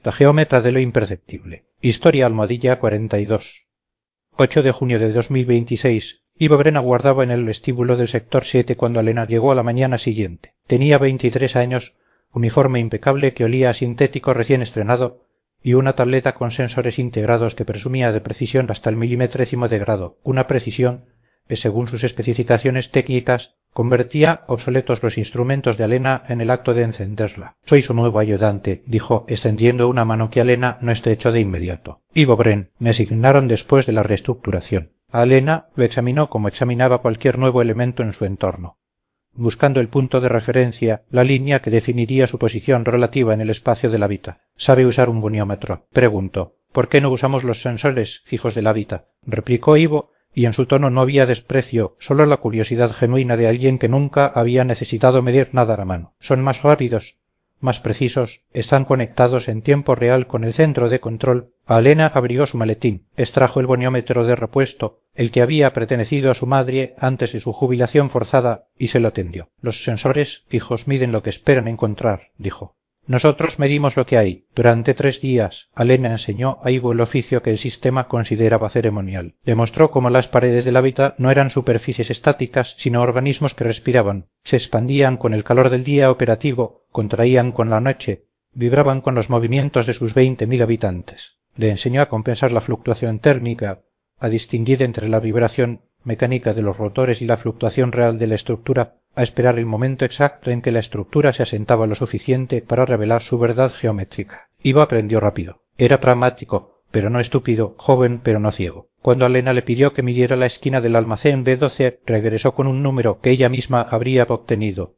La geómetra de lo imperceptible. Historia almohadilla 42. 8 de junio de 2026. Ivo Bren aguardaba en el vestíbulo del sector 7 cuando Elena llegó a la mañana siguiente. Tenía 23 años, uniforme impecable que olía a sintético recién estrenado y una tableta con sensores integrados que presumía de precisión hasta el milimetrécimo de grado, una precisión que según sus especificaciones técnicas convertía obsoletos los instrumentos de Elena en el acto de encenderla. «Soy su nuevo ayudante», dijo, extendiendo una mano que Elena no estrechó de inmediato. «Ivo Bren, me asignaron después de la reestructuración». A Elena lo examinó como examinaba cualquier nuevo elemento en su entorno, buscando el punto de referencia, la línea que definiría su posición relativa en el espacio del hábitat. «¿Sabe usar un boniómetro?», preguntó. «¿Por qué no usamos los sensores fijos del hábitat?», replicó Ivo, y en su tono no había desprecio, solo la curiosidad genuina de alguien que nunca había necesitado medir nada a la mano. «Son más rápidos, más precisos, están conectados en tiempo real con el centro de control». Elena abrió su maletín, extrajo el boniómetro de repuesto, el que había pertenecido a su madre antes de su jubilación forzada, y se lo tendió. «Los sensores fijos miden lo que esperan encontrar», dijo. «Nosotros medimos lo que hay. Durante 3 días, Elena enseñó a Ivo el oficio que el sistema consideraba ceremonial. Demostró cómo las paredes del hábitat no eran superficies estáticas, sino organismos que respiraban, se expandían con el calor del día operativo, contraían con la noche, vibraban con los movimientos de sus 20.000 habitantes. Le enseñó a compensar la fluctuación térmica, a distinguir entre la vibración mecánica de los rotores y la fluctuación real de la estructura, a esperar el momento exacto en que la estructura se asentaba lo suficiente para revelar su verdad geométrica. Ivo aprendió rápido. Era pragmático, pero no estúpido, joven, pero no ciego. Cuando Elena le pidió que midiera la esquina del almacén B12, regresó con un número que ella misma habría obtenido.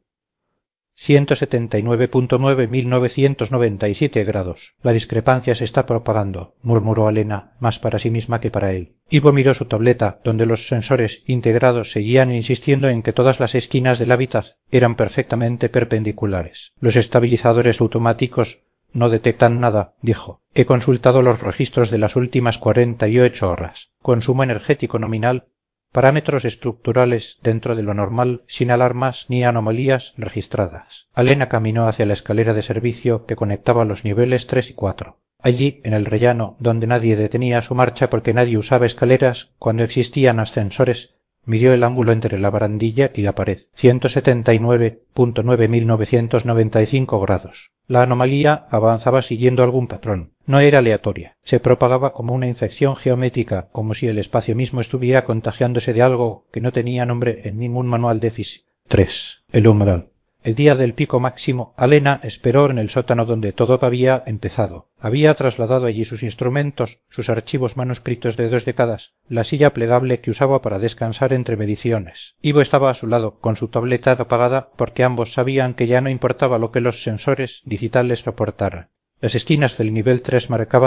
179.997 grados. «La discrepancia se está propagando», murmuró Elena, más para sí misma que para él. Ivo miró su tableta, donde los sensores integrados seguían insistiendo en que todas las esquinas del hábitat eran perfectamente perpendiculares. «Los estabilizadores automáticos no detectan nada», dijo. «He consultado los registros de las últimas 48 horas. Consumo energético nominal, parámetros estructurales dentro de lo normal, sin alarmas ni anomalías registradas». Elena caminó hacia la escalera de servicio que conectaba los niveles 3 y 4. Allí, en el rellano, donde nadie detenía su marcha porque nadie usaba escaleras cuando existían ascensores, midió el ángulo entre la barandilla y la pared. 179.995 grados. La anomalía avanzaba siguiendo algún patrón. No era aleatoria. Se propagaba como una infección geométrica, como si el espacio mismo estuviera contagiándose de algo que no tenía nombre en ningún manual de física. 3. El umbral. El día del pico máximo, Elena esperó en el sótano donde todo había empezado. Había trasladado allí sus instrumentos, sus archivos manuscritos de 2 décadas, la silla plegable que usaba para descansar entre mediciones. Ivo estaba a su lado, con su tableta apagada, porque ambos sabían que ya no importaba lo que los sensores digitales reportaran. Las esquinas del nivel 3 marcaban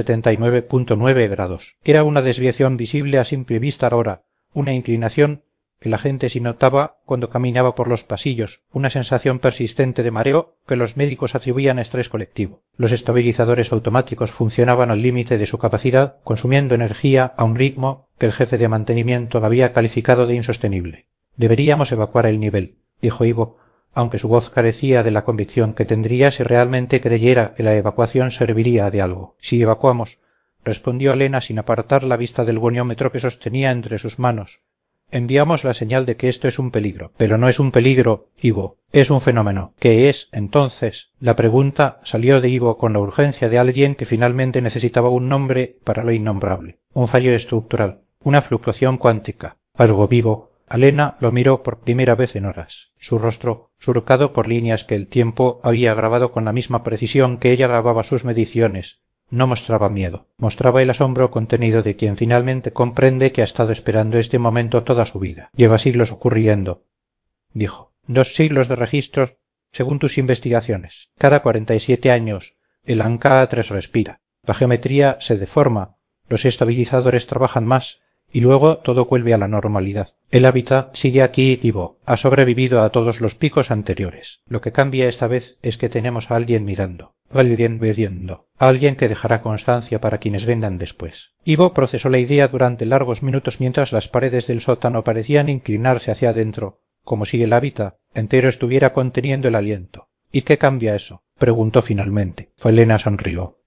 179.9 grados. Era una desviación visible a simple vista ahora, una inclinación que la gente sí notaba cuando caminaba por los pasillos, una sensación persistente de mareo que los médicos atribuían a estrés colectivo. Los estabilizadores automáticos funcionaban al límite de su capacidad, consumiendo energía a un ritmo que el jefe de mantenimiento había calificado de insostenible. «Deberíamos evacuar el nivel», dijo Ivo, aunque su voz carecía de la convicción que tendría si realmente creyera que la evacuación serviría de algo. «Si evacuamos», respondió Elena sin apartar la vista del goniómetro que sostenía entre sus manos, «enviamos la señal de que esto es un peligro». «Pero no es un peligro, Ivo, es un fenómeno». «¿Qué es, entonces?». La pregunta salió de Ivo con la urgencia de alguien que finalmente necesitaba un nombre para lo innombrable. «Un fallo estructural, una fluctuación cuántica, algo vivo». Elena lo miró por primera vez en horas. Su rostro, surcado por líneas que el tiempo había grabado con la misma precisión que ella grababa sus mediciones, no mostraba miedo, mostraba el asombro contenido de quien finalmente comprende que ha estado esperando este momento toda su vida. «Lleva siglos ocurriendo», dijo. «2 siglos de registros según tus investigaciones. Cada 47 años el Ankaa-3 respira. La geometría se deforma, los estabilizadores trabajan más y luego todo vuelve a la normalidad. El hábitat sigue aquí vivo, ha sobrevivido a todos los picos anteriores. Lo que cambia esta vez es que tenemos a alguien mirando, alguien viendo, a alguien que dejará constancia para quienes vengan después». Ivo procesó la idea durante largos minutos mientras las paredes del sótano parecían inclinarse hacia adentro, como si el hábitat entero estuviera conteniendo el aliento. «¿Y qué cambia eso?», preguntó finalmente. Elena sonrió.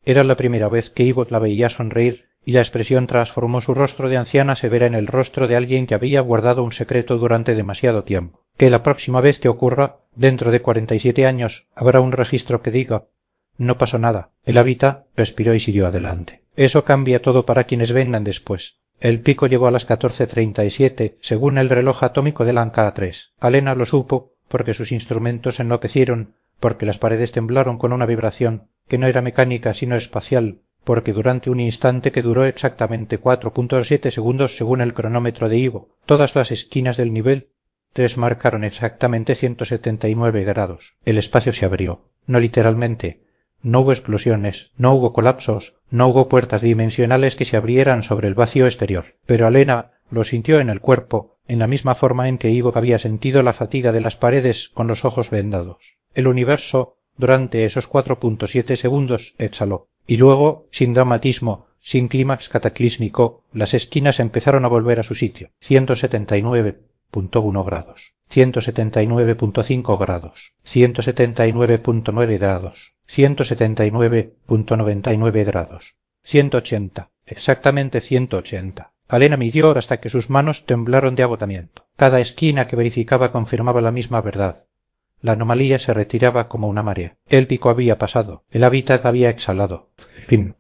Era la primera vez que Ivo la veía sonreír, y la expresión transformó su rostro de anciana severa en el rostro de alguien que había guardado un secreto durante demasiado tiempo. Que la próxima vez que ocurra, dentro de 47 años, habrá un registro que diga: no pasó nada. El hábitat respiró y siguió adelante. Eso cambia todo para quienes vengan después. El pico llegó a las 14:37, según el reloj atómico del Anka 3. Alena lo supo porque sus instrumentos enloquecieron, porque las paredes temblaron con una vibración que no era mecánica sino espacial, porque durante un instante que duró exactamente 4,7 segundos según el cronómetro de Ivo, todas las esquinas del nivel 3 marcaron exactamente 179 grados. El espacio se abrió. No literalmente. No hubo explosiones, no hubo colapsos, no hubo puertas dimensionales que se abrieran sobre el vacío exterior. Pero Alena lo sintió en el cuerpo, en la misma forma en que Ivo había sentido la fatiga de las paredes con los ojos vendados. El universo, durante esos 4,7 segundos, exhaló. Y luego, sin dramatismo, sin clímax cataclísmico, las esquinas empezaron a volver a su sitio. 179,1 grados. 179,5 grados. 179,9 grados. 179,99 grados. 180. Exactamente 180. Alena midió hasta que sus manos temblaron de agotamiento. Cada esquina que verificaba confirmaba la misma verdad. La anomalía se retiraba como una marea. El pico había pasado. El hábitat había exhalado. Fin.